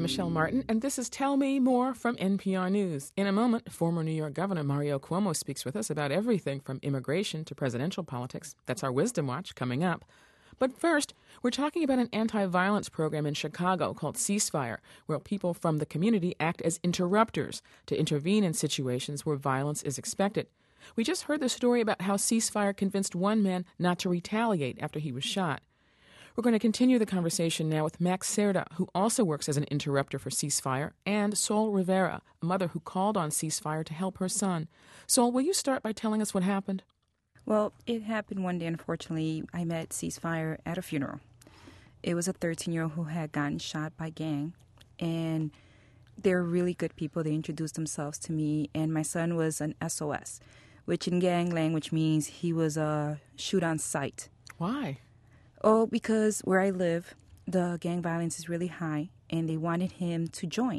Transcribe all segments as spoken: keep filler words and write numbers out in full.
Michelle Martin, and this is Tell Me More from N P R News. In a moment, former New York Governor Mario Cuomo speaks with us about everything from immigration to presidential politics. That's our Wisdom Watch coming up. But first, we're talking about an anti-violence program in Chicago called Ceasefire, where people from the community act as interrupters to intervene in situations where violence is expected. We just heard the story about how Ceasefire convinced one man not to retaliate after he was shot. We're going to continue the conversation now with Max Cerda, who also works as an interrupter for Ceasefire, and Sol Rivera, a mother who called on Ceasefire to help her son. Sol, will you start by telling us what happened? Well, it happened one day, unfortunately. I met Ceasefire at a funeral. It was a thirteen-year-old who had gotten shot by gang, and they're really good people. They introduced themselves to me, and my son was an S O S, which in gang language means he was a shoot on sight. Why? Oh, because where I live, the gang violence is really high, and they wanted him to join.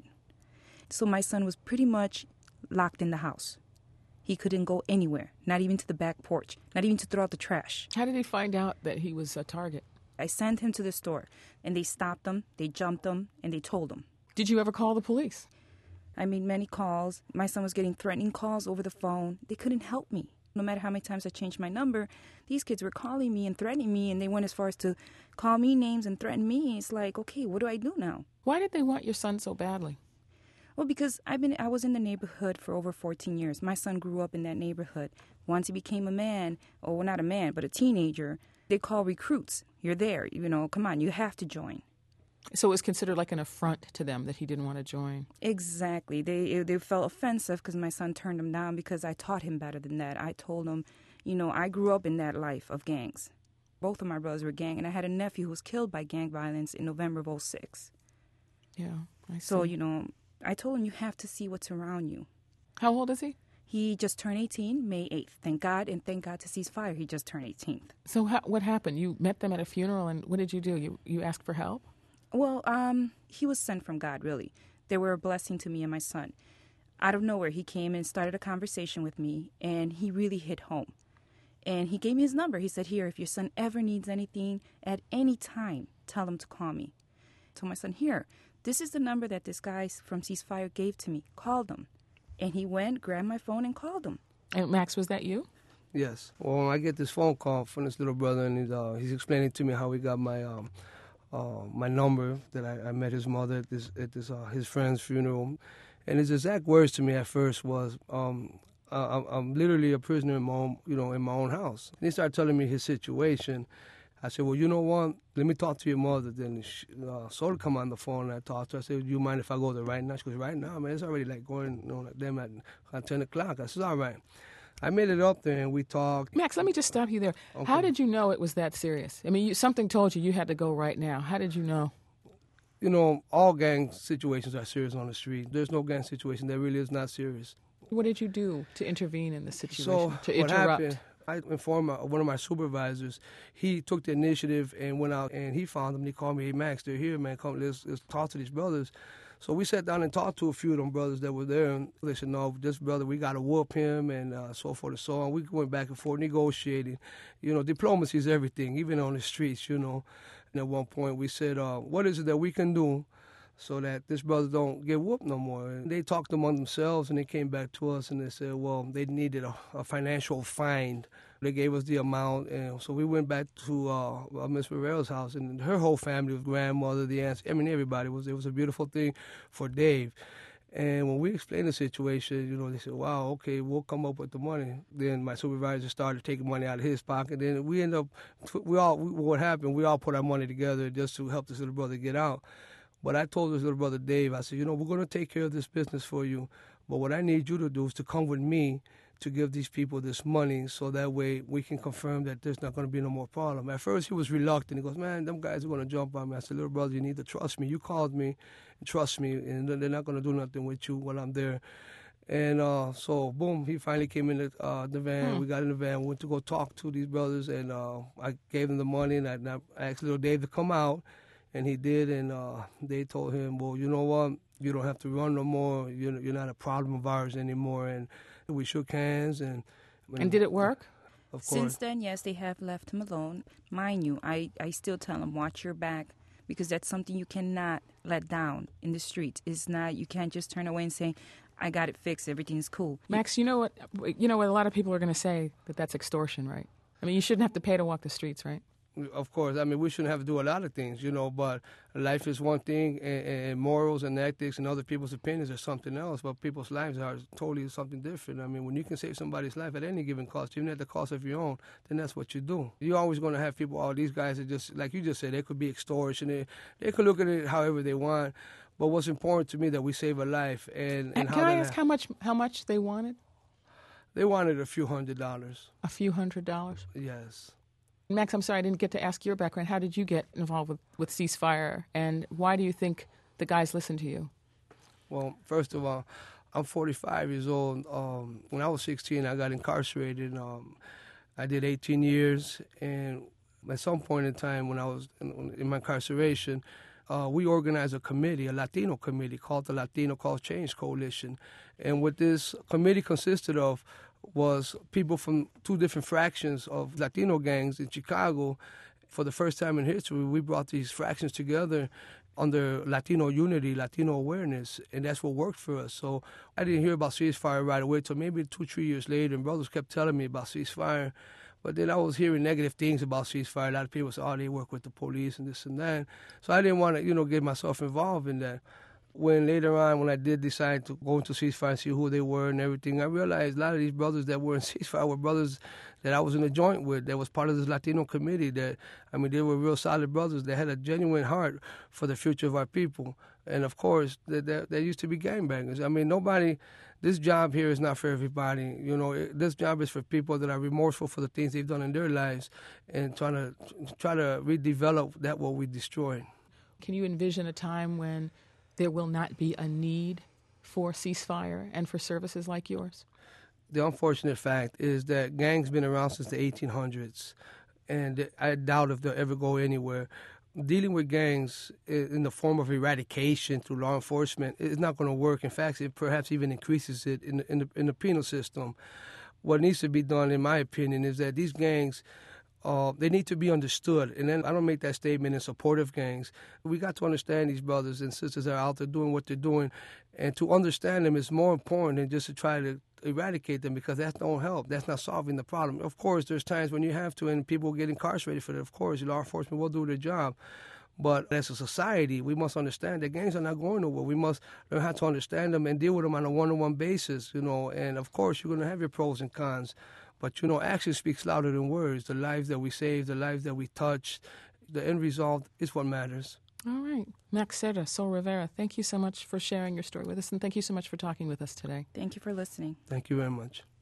So my son was pretty much locked in the house. He couldn't go anywhere, not even to the back porch, not even to throw out the trash. How did he find out that he was a target? I sent him to the store, and they stopped him, they jumped him, and they told him. Did you ever call the police? I made many calls. My son was getting threatening calls over the phone. They couldn't help me. No matter how many times I changed my number, these kids were calling me and threatening me, and they went as far as to call me names and threaten me. It's like, okay, what do I do now? Why did they want your son so badly? Well, because I've been, I was in the neighborhood for over fourteen years. My son grew up in that neighborhood. Once he became a man, or well, not a man, but a teenager, they call recruits. You're there, you know, come on, you have to join. So it was considered like an affront to them that he didn't want to join. Exactly. They they felt offensive because my son turned them down because I taught him better than that. I told him, you know, I grew up in that life of gangs. Both of my brothers were gang, and I had a nephew who was killed by gang violence in November of oh six. Yeah, I see. So, you know, I told him you have to see what's around you. How old is he? He just turned eighteen, May eighth. Thank God, and thank God to Ceasefire, he just turned eighteenth. So how, what happened? You met them at a funeral, and what did you do? You you asked for help? Well, um, he was sent from God, really. They were a blessing to me and my son. Out of nowhere, he came and started a conversation with me, and he really hit home. And he gave me his number. He said, here, if your son ever needs anything at any time, tell him to call me. I told my son, here, this is the number that this guy from Ceasefire gave to me. Called him. And he went, grabbed my phone, and called him. And Max, was that you? Yes. Well, I get this phone call from this little brother, and he's, uh, he's explaining to me how he got my um, uh, my number, that I, I met his mother at this at this uh, his friend's funeral. And his exact words to me at first was, um, uh, I'm literally a prisoner in my own, you know, in my own house. And he started telling me his situation. I said, well, you know what? Let me talk to your mother. Then uh, Sol come on the phone, and I talked to her. I said, do you mind if I go there right now? She goes, right now, man, it's already like going, you know, like them at, at ten o'clock. I said, all right. I made it up there, and we talked. Max, let me just stop you there. Okay. How did you know it was that serious? I mean, you, something told you you had to go right now. How did you know? You know, all gang situations are serious on the street. There's no gang situation that really is not serious. What did you do to intervene in the situation, so to what interrupt? Happened, I informed my, one of my supervisors. He took the initiative and went out, and he found them. He called me, hey, Max, they're here, man. Come, let's, let's talk to these brothers. So we sat down and talked to a few of them brothers that were there. And they said, no, this brother, we got to whoop him, and uh, so forth and so on. We went back and forth negotiating. You know, diplomacy is everything, even on the streets, you know. And at one point we said, uh, what is it that we can do so that this brother don't get whooped no more? And they talked among themselves, and they came back to us, and they said, well, they needed a, a financial fine. They gave us the amount, and so we went back to uh, Miss Rivera's house, and her whole family, was grandmother, the aunts, I mean, everybody. was It was a beautiful thing for Dave. And when we explained the situation, you know, they said, wow, okay, we'll come up with the money. Then my supervisor started taking money out of his pocket. Then we ended up, we all, we, what happened, we all put our money together just to help this little brother get out. But I told this little brother, Dave, I said, you know, we're going to take care of this business for you. But what I need you to do is to come with me to give these people this money so that way we can confirm that there's not going to be no more problem. At first, he was reluctant. He goes, man, them guys are going to jump on me. I said, little brother, you need to trust me. You called me and trust me, and they're not going to do nothing with you while I'm there. And uh, so, boom, he finally came in the, uh, the van. Hmm. We got in the van, went to go talk to these brothers, and uh, I gave them the money, and I, and I asked little Dave to come out. And he did, and uh, they told him, well, you know what? You don't have to run no more. You're, you're not a problem of ours anymore. And we shook hands. And and did it work? Of course. Since then, yes, they have left him alone. Mind you, I, I still tell him, watch your back, because that's something you cannot let down in the streets. It's not, you can't just turn away and say, I got it fixed, everything's cool. Max, you know what? You know what? A lot of people are going to say that that's extortion, right? I mean, you shouldn't have to pay to walk the streets, right? Of course. I mean, we shouldn't have to do a lot of things, you know, but life is one thing, and, and morals and ethics and other people's opinions are something else, but people's lives are totally something different. I mean, when you can save somebody's life at any given cost, even at the cost of your own, then that's what you do. You're always going to have people, oh, these guys are just, like you just said, they could be extortion. They, they could look at it however they want. But what's important to me that we save a life. And, and, and how can I that ask how much how much they wanted? They wanted a few hundred dollars. A few hundred dollars? Yes. Max, I'm sorry I didn't get to ask your background. How did you get involved with, with Ceasefire, and why do you think the guys listened to you? Well, first of all, I'm forty-five years old. Um, when I was sixteen, I got incarcerated. Um, I did eighteen years, and at some point in time when I was in, in my incarceration, Uh, we organized a committee, a Latino committee called the Latino Cause Change Coalition. And what this committee consisted of was people from two different fractions of Latino gangs in Chicago. For the first time in history, we brought these fractions together under Latino unity, Latino awareness, and that's what worked for us. So I didn't hear about Ceasefire right away until maybe two, three years later, and brothers kept telling me about Ceasefire. But then I was hearing negative things about Ceasefire. A lot of people said, oh, they work with the police and this and that. So I didn't want to, you know, get myself involved in that. When later on, when I did decide to go into Ceasefire and see who they were and everything, I realized a lot of these brothers that were in Ceasefire were brothers that I was in a joint with, that was part of this Latino committee. That, I mean, they were real solid brothers that had a genuine heart for the future of our people. And, of course, they, they, they used to be gangbangers. I mean, nobody... This job here is not for everybody. You know, it, this job is for people that are remorseful for the things they've done in their lives and trying to try to redevelop that what we destroyed. Can you envision a time when there will not be a need for Ceasefire and for services like yours? The unfortunate fact is that gangs been around since the eighteen hundreds, and I doubt if they'll ever go anywhere. Dealing with gangs in the form of eradication through law enforcement is not going to work. In fact, it perhaps even increases it in the, in the, in the penal system. What needs to be done, in my opinion, is that these gangs, uh, they need to be understood. And then I don't make that statement in support of gangs. We got to understand these brothers and sisters that are out there doing what they're doing. And to understand them is more important than just to try to eradicate them, because that don't help. That's not solving the problem. Of course, there's times when you have to, and people get incarcerated for that. Of course, law enforcement will do their job. But as a society, we must understand that gangs are not going nowhere. We must learn how to understand them and deal with them on a one-on-one basis, you know. And, of course, you're going to have your pros and cons. But, you know, action speaks louder than words. The lives that we save, the lives that we touch, the end result is what matters. All right. Max Cerda, Sol Rivera, thank you so much for sharing your story with us, and thank you so much for talking with us today. Thank you for listening. Thank you very much.